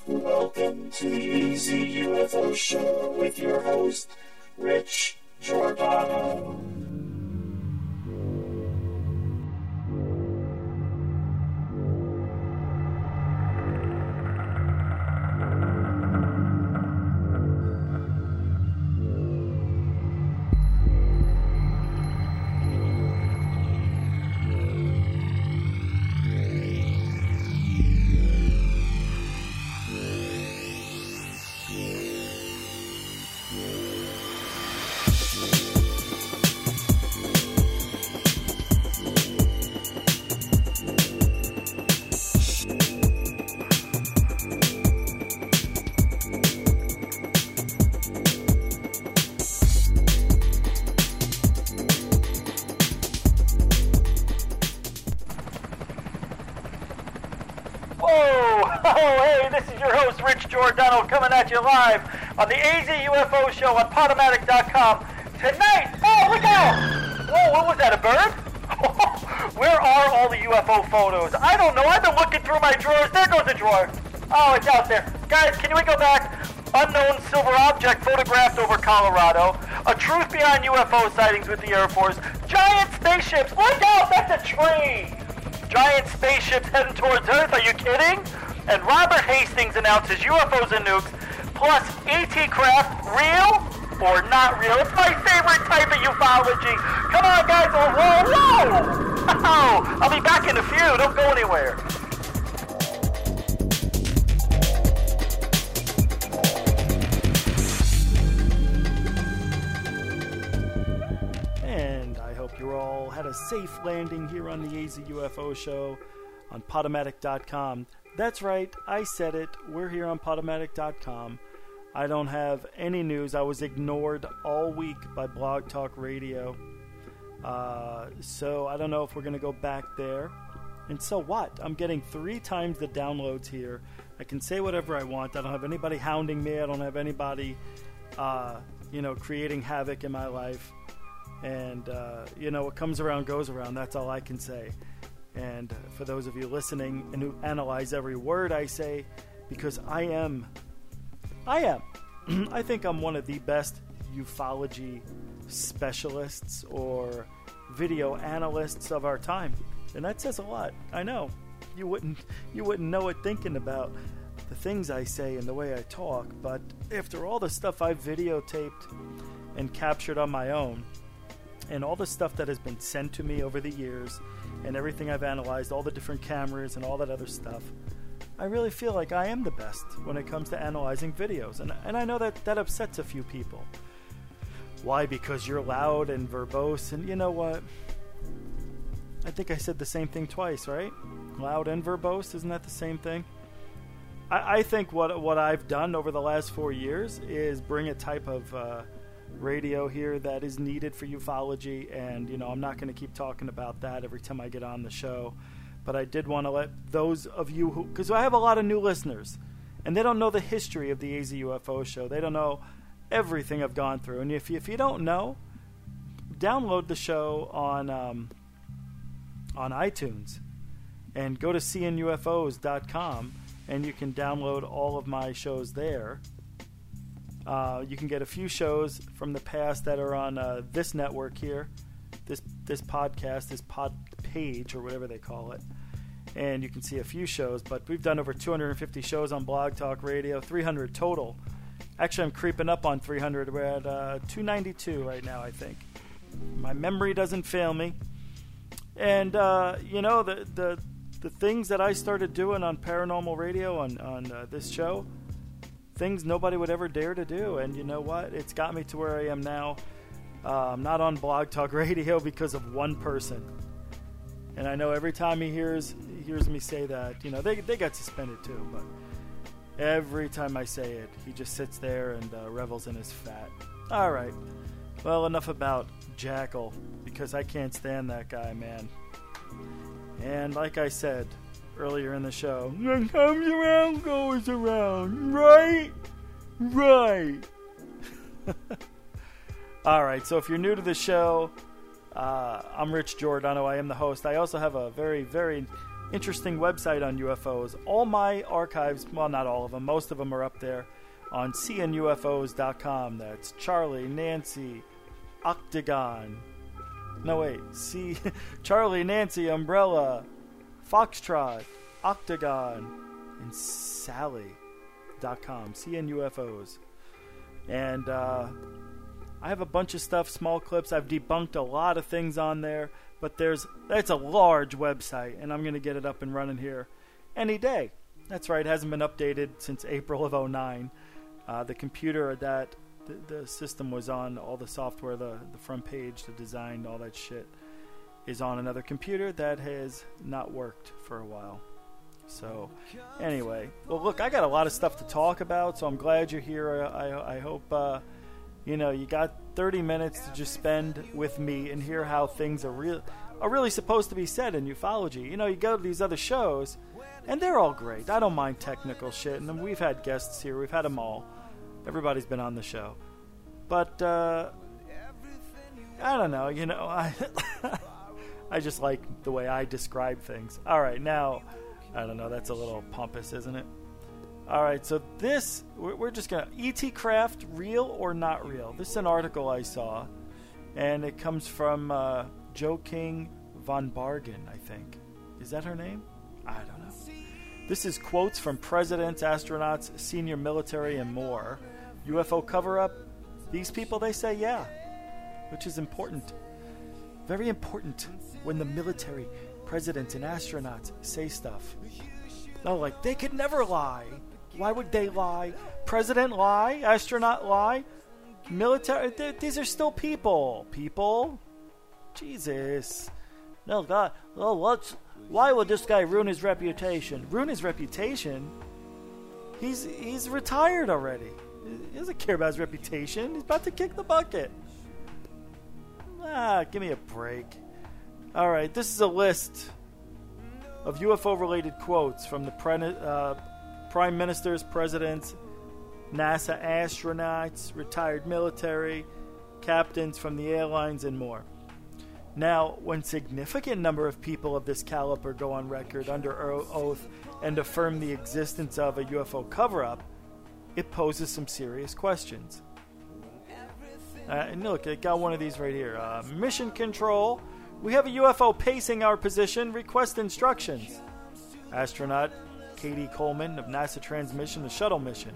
Welcome to the Easy UFO Show with your host, Rich Giordano. Giordano coming at you live on the AZ UFO Show on Podomatic.com. Tonight, oh, look out! Whoa, what was that, a bird? Where are all the UFO photos? I don't know. I've been looking through my drawers. There goes a drawer. Oh, it's out there. Guys, can we go back? Unknown silver object photographed over Colorado. A truth behind UFO sightings with the Air Force. Giant spaceships. Look out, that's a tree. Giant spaceships heading towards Earth. Are you kidding? And Robert Hastings announces UFOs and nukes, plus ET craft, real or not real. It's my favorite type of ufology. Come on, guys. Oh, whoa, whoa. Oh, I'll be back in a few. Don't go anywhere. And I hope you all had a safe landing here on the AZ UFO Show on Podomatic.com. That's right, I said it. We're here on Podomatic.com. I don't have any news. I was ignored all week by Blog Talk Radio. So I don't know if we're going to go back there. And so what? I'm getting 3 times the downloads here. I can say whatever I want. I don't have anybody hounding me. I don't have anybody, creating havoc in my life. And, what comes around goes around. That's all I can say. And for those of you listening and who analyze every word I say, because I think I'm one of the best ufology specialists or video analysts of our time. And that says a lot. I know. You wouldn't know it thinking about the things I say and the way I talk, but after all the stuff I've videotaped and captured on my own, and all the stuff that has been sent to me over the years, and everything I've analyzed, all the different cameras and all that other stuff, I really feel like I am the best when it comes to analyzing videos. And I know that upsets a few people. Why? Because you're loud and verbose, and you know what? I think I said the same thing twice, right? Loud and verbose, isn't that the same thing? I think what I've done over the last 4 years is bring a type of radio here that is needed for ufology, and I'm not going to keep talking about that every time I get on the show, but I did want to let those of you who, because I have a lot of new listeners and they don't know the history of the AZ UFO Show, they don't know everything I've gone through, and if you don't know, download the show on iTunes and go to seeingufos.com and you can download all of my shows there. You can get a few shows from the past that are on this network here, this podcast, this pod page, or whatever they call it. And you can see a few shows, but we've done over 250 shows on Blog Talk Radio, 300 total. Actually, I'm creeping up on 300. We're at 292 right now, I think. My memory doesn't fail me. And, the things that I started doing on Paranormal Radio, on this show, things nobody would ever dare to do, and you know what? It's got me to where I am now. I'm not on Blog Talk Radio because of one person, and I know every time he hears me say that, they got suspended too, but every time I say it, he just sits there and revels in his fat. All right, well, enough about Jackal, because I can't stand that guy, man. And like I said earlier in the show, what comes around goes around, right? Alright, so if you're new to the show, I'm Rich Giordano. I am the host. I also have a very, very interesting website on UFOs. All my archives, well, not all of them, most of them are up there on cnufos.com. That's Charlie, Nancy, Octagon. No, wait. Charlie, Nancy, Umbrella, Foxtrot, Octagon, and Sally.com. CNUFOs. And I have a bunch of stuff, small clips. I've debunked a lot of things on there. But that's a large website, and I'm going to get it up and running here any day. That's right, it hasn't been updated since April of 2009. The computer that the system was on, all the software, the front page, the design, all that shit, is on another computer that has not worked for a while. So, anyway. Well, look, I got a lot of stuff to talk about, so I'm glad you're here. I hope... you got 30 minutes to just spend with me and hear how things are really supposed to be said in ufology. You go to these other shows, and they're all great. I don't mind technical shit, and we've had guests here. We've had them all. Everybody's been on the show. But, I don't know. I just like the way I describe things. All right, now, I don't know. That's a little pompous, isn't it? All right, so this, we're just going to... E.T. craft, real or not real? This is an article I saw, and it comes from Joe King von Bargen, I think. Is that her name? I don't know. This is quotes from presidents, astronauts, senior military, and more. UFO cover-up, these people, they say yeah, which is important. Very important when the military, presidents, and astronauts say stuff. No, like, they could never lie. Why would they lie? President lie? Astronaut lie? Military? These are still people. People? Jesus. No, God. Oh, why would this guy ruin his reputation? Ruin his reputation? He's retired already. He doesn't care about his reputation. He's about to kick the bucket. Give me a break. All right, this is a list of UFO-related quotes from the prime ministers, presidents, NASA astronauts, retired military, captains from the airlines, and more. Now, when significant number of people of this caliber go on record under oath and affirm the existence of a UFO cover-up, it poses some serious questions. And look, I got one of these right here. Mission control. We have a UFO pacing our position. Request instructions. Astronaut Katie Coleman of NASA Transmission, the shuttle mission,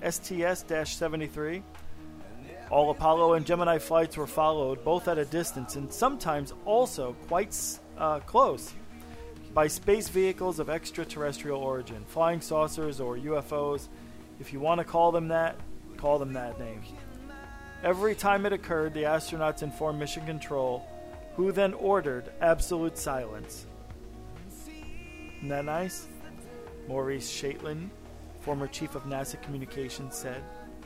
STS-73. All Apollo and Gemini flights were followed, both at a distance and sometimes also quite close, by space vehicles of extraterrestrial origin, flying saucers or UFOs. If you want to call them that name. Every time it occurred, the astronauts informed Mission Control, who then ordered absolute silence. Isn't that nice? Maurice Shaitlin, former chief of NASA Communications, said.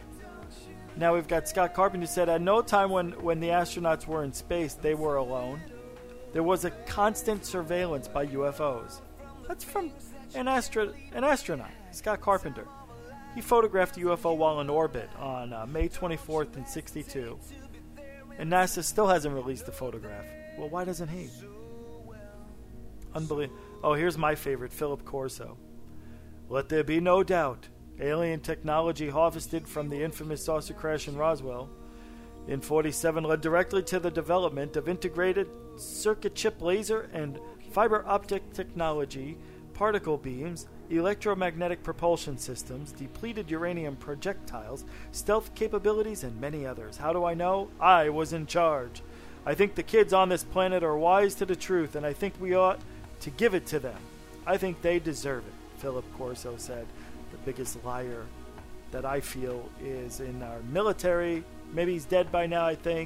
Now we've got Scott Carpenter, who said, at no time when the astronauts were in space, they were alone. There was a constant surveillance by UFOs. That's from an astronaut, Scott Carpenter. He photographed a UFO while in orbit on May 24th in 1962. And NASA still hasn't released the photograph. Well, why doesn't he? Unbelievable. Oh, here's my favorite, Philip Corso. Let there be no doubt, alien technology harvested from the infamous saucer crash in Roswell in 1947 led directly to the development of integrated circuit chip laser and fiber optic technology, particle beams, electromagnetic propulsion systems, depleted uranium projectiles, stealth capabilities, and many others. How do I know? I was in charge. I think the kids on this planet are wise to the truth, and I think we ought to give it to them. I think they deserve it, Philip Corso said. The biggest liar that I feel is in our military. Maybe he's dead by now, I think.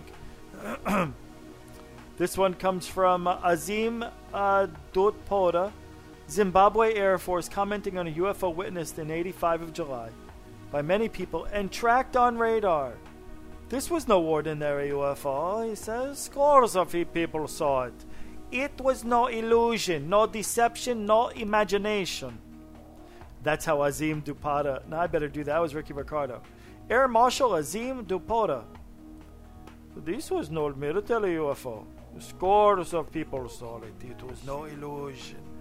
This one comes from Azim Dotpoda, Zimbabwe Air Force, commenting on a UFO witnessed in 85 of July by many people and tracked on radar. This was no ordinary UFO, he says. Scores of people saw it. It was no illusion, no deception, no imagination. That's how Azim Dupota... No, I better do that. That was Ricky Ricardo. Air Marshal Azim Dupota. This was no military UFO. Scores of people saw it. It was no illusion,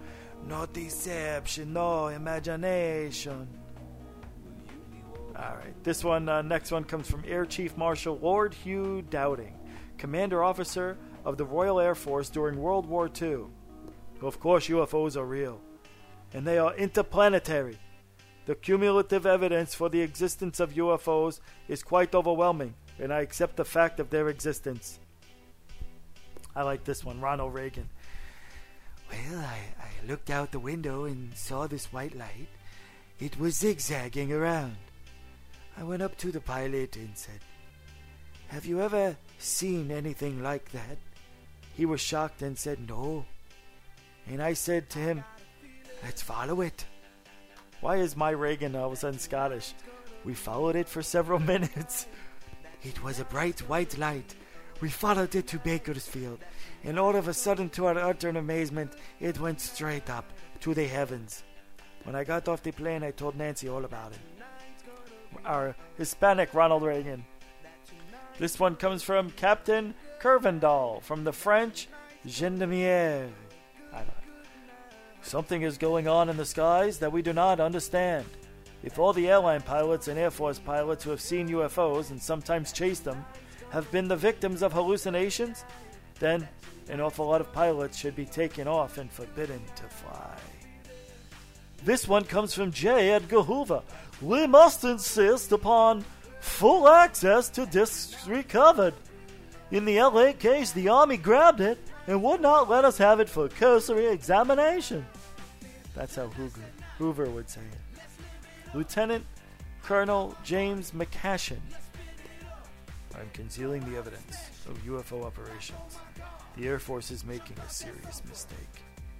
No deception, no imagination. Alright, this one, next one comes from Air Chief Marshal Lord Hugh Dowding, Commander Officer of the Royal Air Force during World War II. Of course, UFOs are real, and they are interplanetary. The cumulative evidence for the existence of UFOs is quite overwhelming, and I accept the fact of their existence. I like this one, Ronald Reagan. Well, I looked out the window and saw this white light. It was zigzagging around. I went up to the pilot and said, "Have you ever seen anything like that?" He was shocked and said, "No." And I said to him, "Let's follow it." Why is my Reagan all of a sudden Scottish? We followed it for several minutes. It was a bright white light. We followed it to Bakersfield, and all of a sudden, to our utter amazement, it went straight up to the heavens. When I got off the plane, I told Nancy all about it. Our Hispanic Ronald Reagan. This one comes from Captain Curvendall from the French Gendarmerie. Something is going on in the skies that we do not understand. If all the airline pilots and Air Force pilots who have seen UFOs and sometimes chased them have been the victims of hallucinations, then an awful lot of pilots should be taken off and forbidden to fly. This one comes from J. Edgar Hoover. We must insist upon full access to discs recovered. In the LA case, the Army grabbed it and would not let us have it for cursory examination. That's how Hoover would say it. Lieutenant Colonel James McCashin. I'm concealing the evidence of UFO operations. The Air Force is making a serious mistake.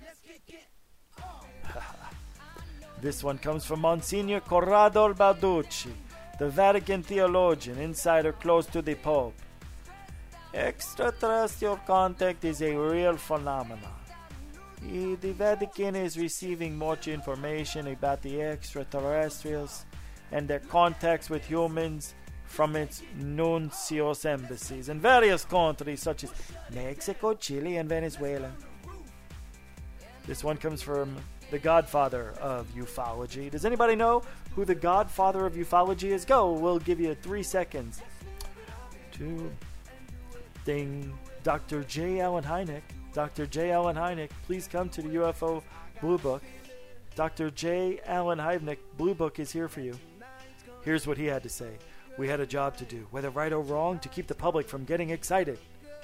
This one comes from Monsignor Corrado Balducci, the Vatican theologian, insider close to the Pope. Extraterrestrial contact is a real phenomenon. The Vatican is receiving much information about the extraterrestrials and their contacts with humans from its nuncios embassies in various countries such as Mexico, Chile, and Venezuela. This one comes from the godfather of ufology. Does anybody know who the godfather of ufology is? Go, we'll give you 3 seconds. 2, ding. Dr. J. Allen Hynek. Dr. J. Allen Hynek, please come to the UFO Blue Book. Dr. J. Allen Hynek, Blue Book is here for you. Here's what he had to say. We had a job to do, whether right or wrong, to keep the public from getting excited.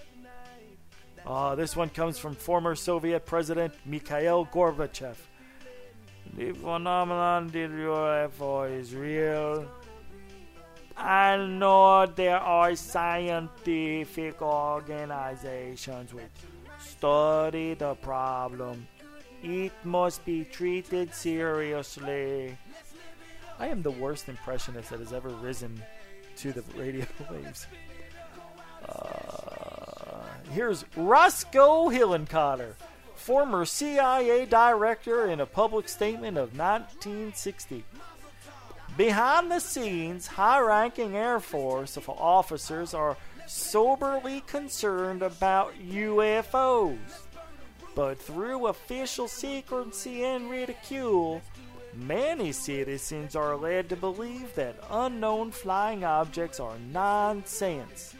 This one comes from former Soviet President Mikhail Gorbachev. The phenomenon of the UFO is real. I know there are scientific organizations which study the problem. It must be treated seriously. I am the worst impressionist that has ever risen to the radio waves. Here's Roscoe Hillenkotter, former CIA director, in a public statement of 1960. Behind the scenes, high-ranking Air Force officers are soberly concerned about UFOs. But through official secrecy and ridicule, many citizens are led to believe that unknown flying objects are nonsense.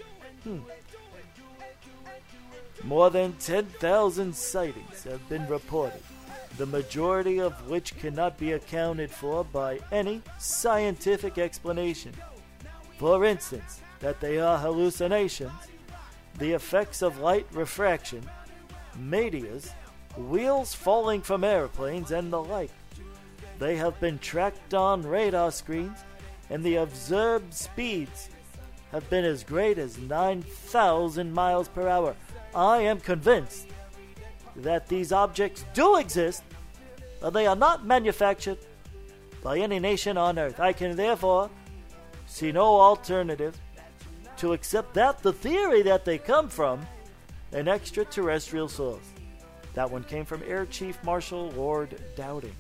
More than 10,000 sightings have been reported, the majority of which cannot be accounted for by any scientific explanation. For instance, that they are hallucinations, the effects of light refraction, meteors, wheels falling from airplanes, and the like. They have been tracked on radar screens, and the observed speeds have been as great as 9,000 miles per hour. I am convinced that these objects do exist, but they are not manufactured by any nation on Earth. I can therefore see no alternative to accept that the theory that they come from an extraterrestrial source. That one came from Air Chief Marshal Lord Dowding.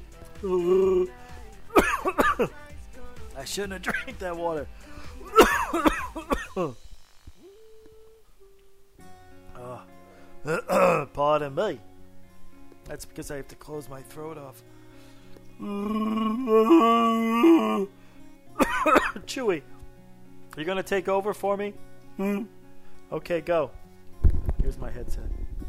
I shouldn't have drank that water. Pardon me. That's because I have to close my throat off. Chewy, you gonna take over for me? Okay, go. Here's my headset.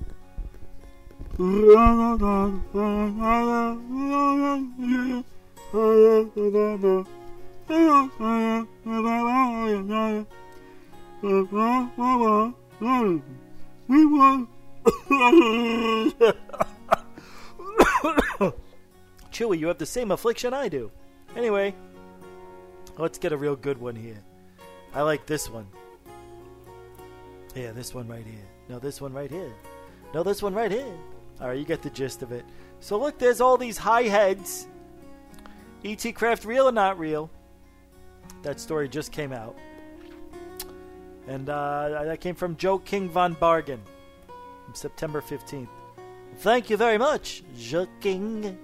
Chewy, you have the same affliction I do. Anyway, let's get a real good one here. I like this one. Yeah, this one right here. No, this one right here. No, this one right here. Alright, you get the gist of it. So look, there's all these high heads. E.T. Craft real or not real? That story just came out. And that came from Joe King von Bargen. From September 15th. Thank you very much, Joe King.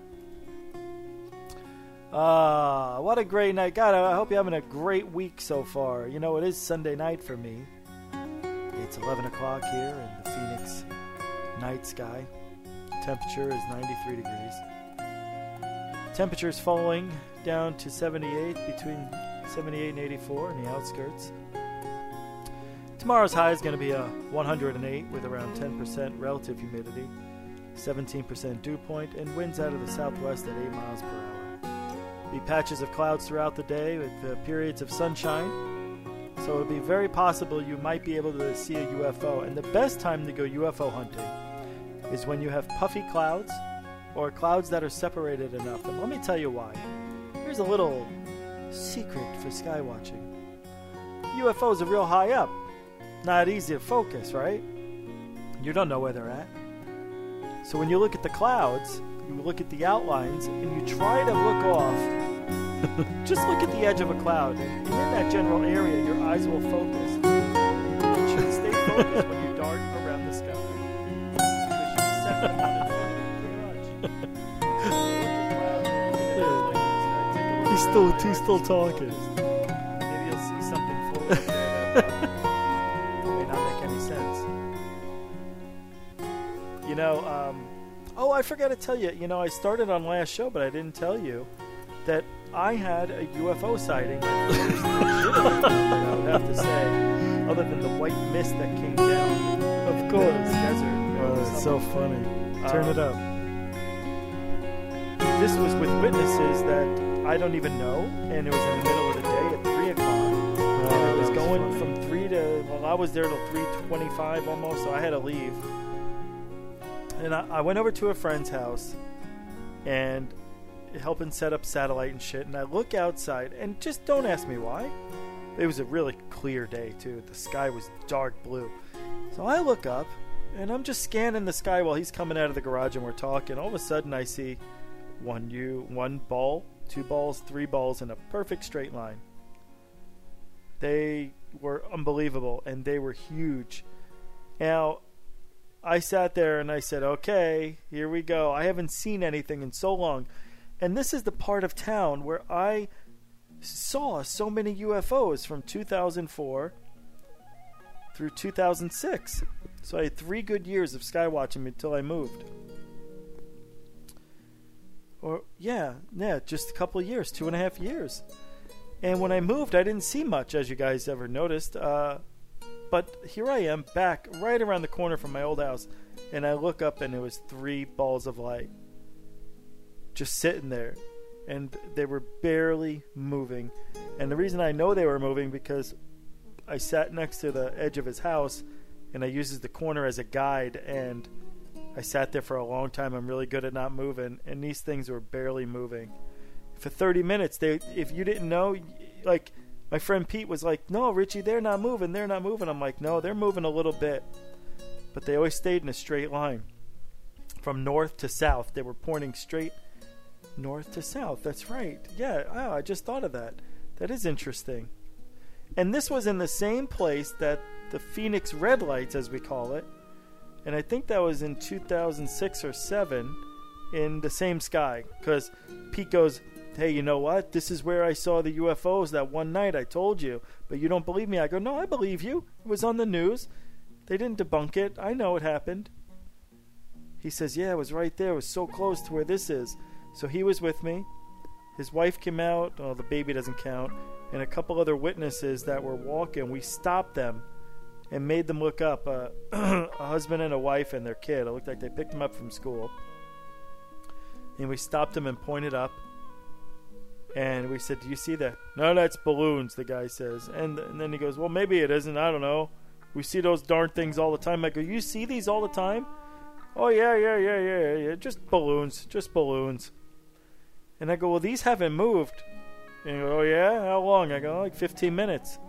What a great night. God, I hope you're having a great week so far. You know, it is Sunday night for me. It's 11 o'clock here in the Phoenix night sky. Temperature is 93 degrees. Temperature is falling down to 78, between 78 and 84 in the outskirts. Tomorrow's high is going to be 108 with around 10% relative humidity, 17% dew point, and winds out of the southwest at 8 miles per hour. Be patches of clouds throughout the day with periods of sunshine. So it would be very possible you might be able to see a UFO. And the best time to go UFO hunting is when you have puffy clouds or clouds that are separated enough. And let me tell you why. Here's a little secret for sky watching. UFOs are real high up. Not easy to focus, right? You don't know where they're at. So when you look at the clouds, you look at the outlines, and you try to look off. Just look at the edge of a cloud, and in that general area, your eyes will focus. You should stay focused when you dart around the sky. Because you set them out in front of you, pretty much. He's still talking. Maybe you'll see something floating there that may not make any sense. You know, oh, I forgot to tell you. You know, I started on last show, but I didn't tell you that I had a UFO sighting. I would have to say, other than the white mist that came down, of course, the desert. Oh, it's so funny. Turn it up. This was with witnesses that I don't even know, and it was in the middle of the day at 3 o'clock. And it was going from 3 to, well, I was there till 3:25 almost, so I had to leave. And I went over to a friend's house and helping set up satellite and shit, and I look outside, and just don't ask me why. It was a really clear day too. The sky was dark blue. So I look up, and I'm just scanning the sky while he's coming out of the garage and we're talking. All of a sudden I see one ball, 2 balls, 3 balls in a perfect straight line. They were unbelievable, and they were huge. Now, I sat there and I said, okay, here we go. I haven't seen anything in so long. And this is the part of town where I saw so many UFOs from 2004 through 2006. So I had 3 good years of sky watching until I moved. Or, yeah, just a couple of years, 2.5 years. And when I moved, I didn't see much, as you guys ever noticed. But here I am, back right around the corner from my old house, and I look up and it was 3 balls of light just sitting there, and they were barely moving. And the reason I know they were moving because I sat next to the edge of his house, and I used the corner as a guide, and I sat there for a long time. I'm really good at not moving, and these things were barely moving. For 30 minutes, if you didn't know, like, my friend Pete was like, no, Richie, they're not moving. I'm like, no, they're moving a little bit. But they always stayed in a straight line. From north to south, they were pointing straight north to south. That's right. Yeah, I just thought of that. That is interesting. And this was in the same place that the Phoenix Red Lights, as we call it, and I think that was in 2006 or 7 in the same sky. Because Pete goes, hey, you know what? This is where I saw the UFOs that one night. I told you, but you don't believe me. I go, no, I believe you. It was on the news. They didn't debunk it. I know it happened. He says, yeah, it was right there. It was so close to where this is. So he was with me. His wife came out. Oh, the baby doesn't count. And a couple other witnesses that were walking. We stopped them and made them look up. A husband and a wife and their kid. It looked like they picked them up from school. And we stopped them and pointed up. And we said, do you see that? No, that's balloons, the guy says. And then he goes, well, maybe it isn't. I don't know. We see those darn things all the time. I go, you see these all the time? Oh, yeah. Just balloons. And I go, well, these haven't moved. And he goes, oh, yeah? How long? I go, like 15 minutes.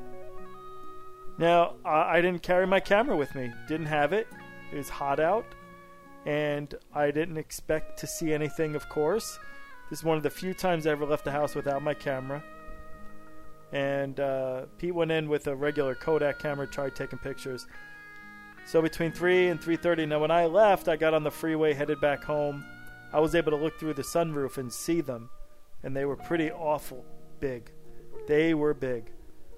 Now, I didn't carry my camera with me. Didn't have it. It was hot out. And I didn't expect to see anything, of course. This is one of the few times I ever left the house without my camera. And Pete went in with a regular Kodak camera, tried taking pictures. So between 3 and 3:30, now when I left, I got on the freeway, headed back home. I was able to look through the sunroof and see them. And they were pretty awful big. They were big.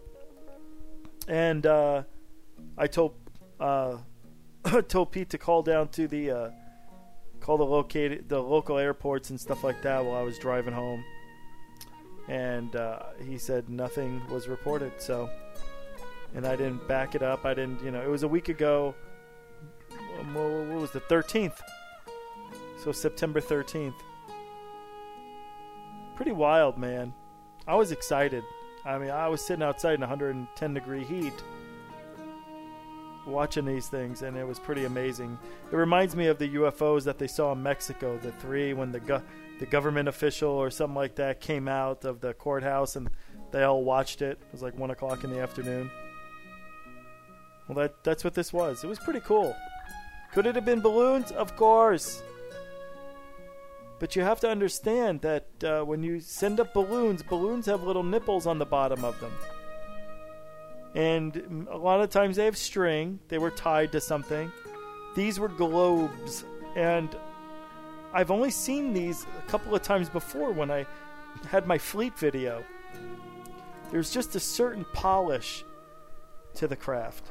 And I told Pete to call down to call the local airports and stuff like that while I was driving home. And he said nothing was reported. So, and I didn't back it up. I didn't, it was a week ago. What was the 13th? So September 13th. Pretty wild, man. I was excited. I mean, I was sitting outside in 110 degree heat watching these things, and it was pretty amazing. It reminds me of the UFOs that they saw in Mexico, the three, when the government official or something like that came out of the courthouse and they all watched it. It was like 1 o'clock in the afternoon. Well, that's what this was. It was pretty cool. Could it have been balloons? Of course. But you have to understand that when you send up balloons have little nipples on the bottom of them. And a lot of times they have string. They were tied to something. These were globes. And I've only seen these a couple of times before when I had my fleet video. There's just a certain polish to the craft.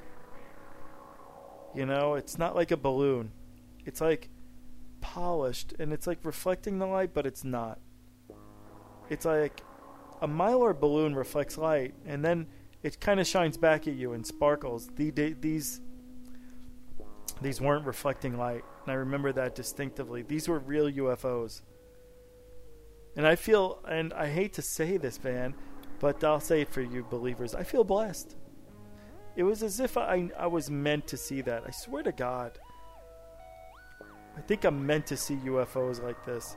It's not like a balloon. It's like polished, and it's like reflecting the light, but it's not. It's like a Mylar balloon reflects light, and then it kind of shines back at you and sparkles. These weren't reflecting light, and I remember that distinctively. These were real UFOs. And I feel, and I hate to say this, man, but I'll say it for you believers, I feel blessed. It was as if I was meant to see that. I swear to God. I think I'm meant to see UFOs like this.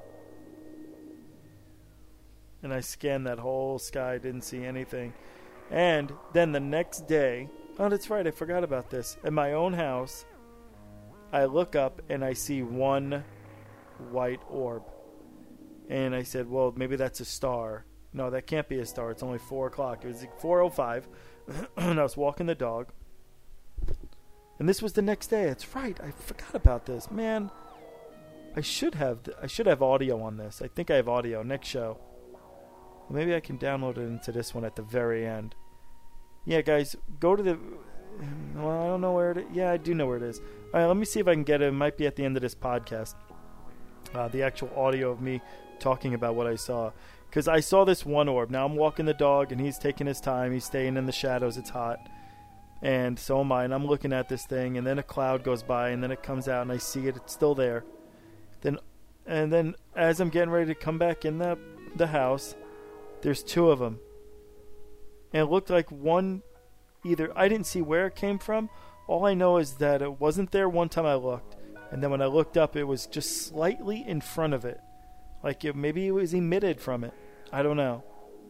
And I scanned that whole sky, didn't see anything. And then the next day, oh, that's right, I forgot about this. At my own house, I look up and I see one white orb. And I said, well, maybe that's a star. No, that can't be a star. It's only 4 o'clock. It was like 4:05. And I was walking the dog. And this was the next day. That's right. I forgot about this. Man, I should have audio on this. I think I have audio. Next show. Well, maybe I can download it into this one at the very end. Yeah, guys, go to the... Well, I don't know where it is. Yeah, I do know where it is. All right, let me see if I can get it. It might be at the end of this podcast. The actual audio of me talking about what I saw. Because I saw this one orb. Now I'm walking the dog, and he's taking his time. He's staying in the shadows. It's hot. And so am I. And I'm looking at this thing, and then a cloud goes by, and then it comes out, and I see it. It's still there. And then as I'm getting ready to come back in the house, there's 2 of them. And it looked like one, either I didn't see where it came from. All I know is that it wasn't there one time I looked. And then when I looked up, it was just slightly in front of it. Like maybe it was emitted from it. I don't know.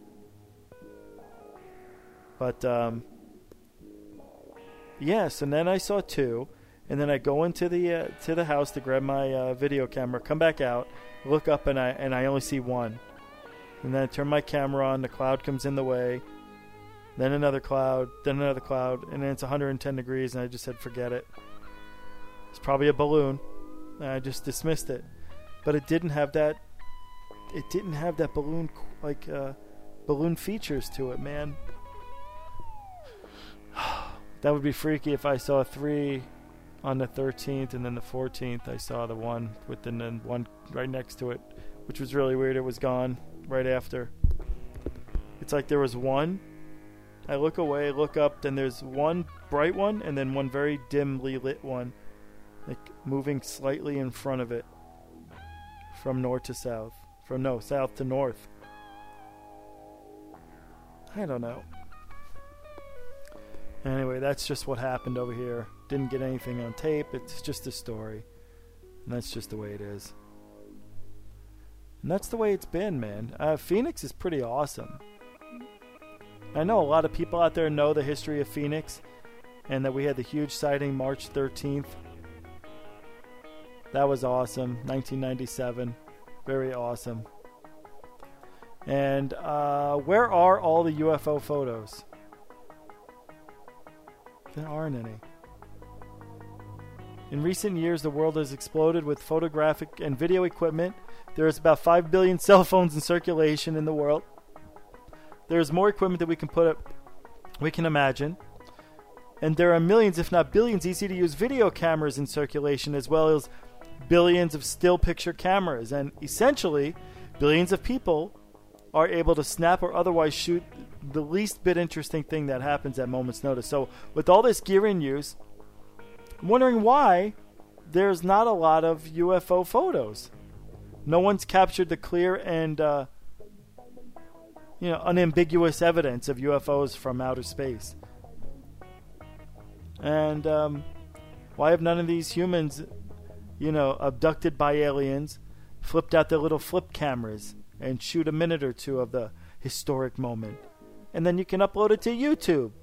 But, yes, and then I saw 2. And then I go into the house to grab my video camera, come back out, look up, and I only see 1. And then I turn my camera on, the cloud comes in the way, then another cloud, and then it's 110 degrees, and I just said, forget it. It's probably a balloon. And I just dismissed it. But it didn't have that it didn't have that balloon balloon features to it, man. That would be freaky if I saw 3 on the 13th, and then the 14th I saw the one with the one right next to it, which was really weird. It was gone right after. It's like there was one. I look away, look up, then there's one bright one, and then one very dimly lit one, like moving slightly in front of it, from north to south, south to north. I don't know. Anyway, that's just what happened over here. Didn't get anything on tape. It's just a story. And that's just the way it is. And that's the way it's been, man. Phoenix is pretty awesome. I know a lot of people out there know the history of Phoenix, and that we had the huge sighting March 13th. That was awesome. 1997. Very awesome. And where are all the UFO photos? There aren't any. In recent years, the world has exploded with photographic and video equipment. There is about 5 billion cell phones in circulation in the world. There is more equipment that we can imagine. And there are millions, if not billions, easy-to-use video cameras in circulation, as well as billions of still picture cameras. And essentially, billions of people are able to snap or otherwise shoot the least bit interesting thing that happens at moment's notice. So with all this gear in use, I'm wondering why there's not a lot of UFO photos. No one's captured the clear and unambiguous evidence of UFOs from outer space. And why have none of these humans, abducted by aliens, flipped out their little flip cameras and shoot a minute or two of the historic moment? And then you can upload it to YouTube.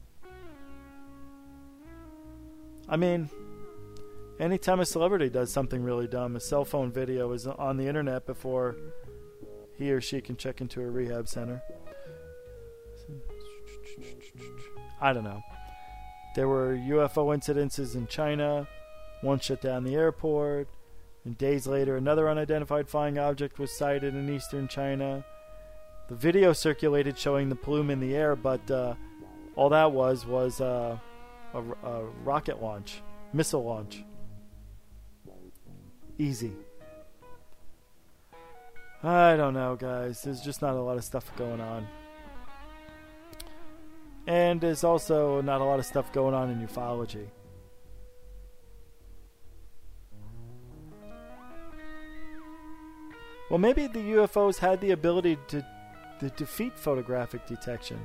I mean, anytime a celebrity does something really dumb, a cell phone video is on the internet before he or she can check into a rehab center. I don't know. There were UFO incidences in China. One shut down the airport. And days later, another unidentified flying object was sighted in eastern China. The video circulated showing the plume in the air, but all that was a rocket launch, missile launch. Easy. I don't know, guys. There's just not a lot of stuff going on. And there's also not a lot of stuff going on in ufology. Well, maybe the UFOs had the ability to defeat photographic detection.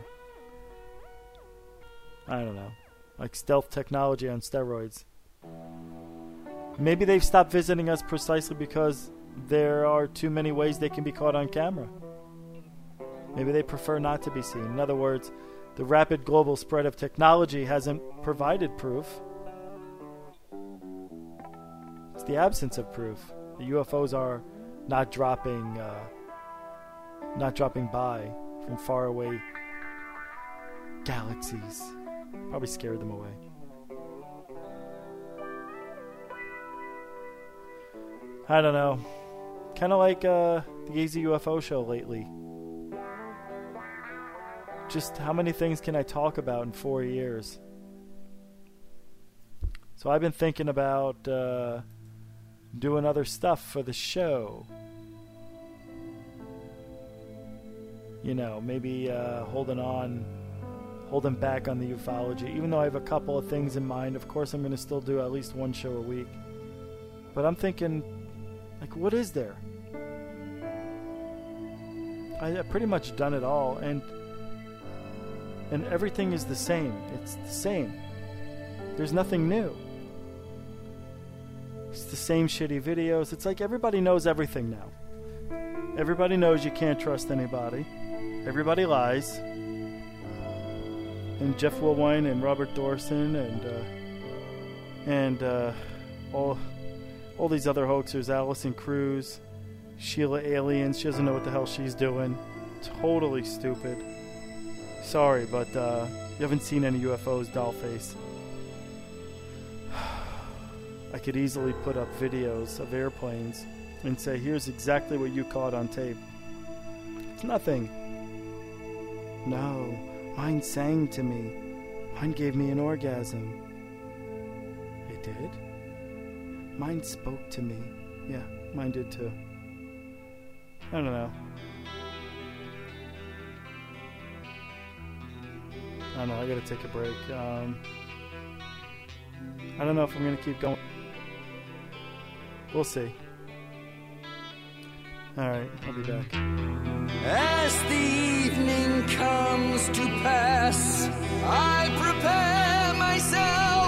I don't know. Like stealth technology on steroids. Maybe they've stopped visiting us precisely because there are too many ways they can be caught on camera. Maybe they prefer not to be seen. In other words, the rapid global spread of technology hasn't provided proof. It's the absence of proof. The UFOs are not dropping by from far away galaxies. Probably scared them away. I don't know. Kind of like the AZ UFO show lately. Just how many things can I talk about in 4 years? So I've been thinking about doing other stuff for the show. Maybe holding back on the ufology. Even though I have a couple of things in mind, of course I'm going to still do at least one show a week. But I'm thinking, what is there? I've pretty much done it all, and everything is the same. It's the same. There's nothing new. It's the same shitty videos. It's like everybody knows everything now. Everybody knows you can't trust anybody. Everybody lies. And Jeff Wilwine and Robert Dorson and all these other hoaxers, Allison Cruz, Sheila Aliens. She doesn't know what the hell she's doing. Totally stupid. Sorry, but you haven't seen any UFOs, dollface. I could easily put up videos of airplanes and say, here's exactly what you caught on tape. It's nothing. No, mine sang to me. Mine gave me an orgasm. It did? Mine spoke to me. Yeah, mine did too. I don't know. I don't know, I gotta take a break. I don't know if I'm gonna keep going. We'll see. Alright, I'll be back. As the evening comes to pass, I prepare myself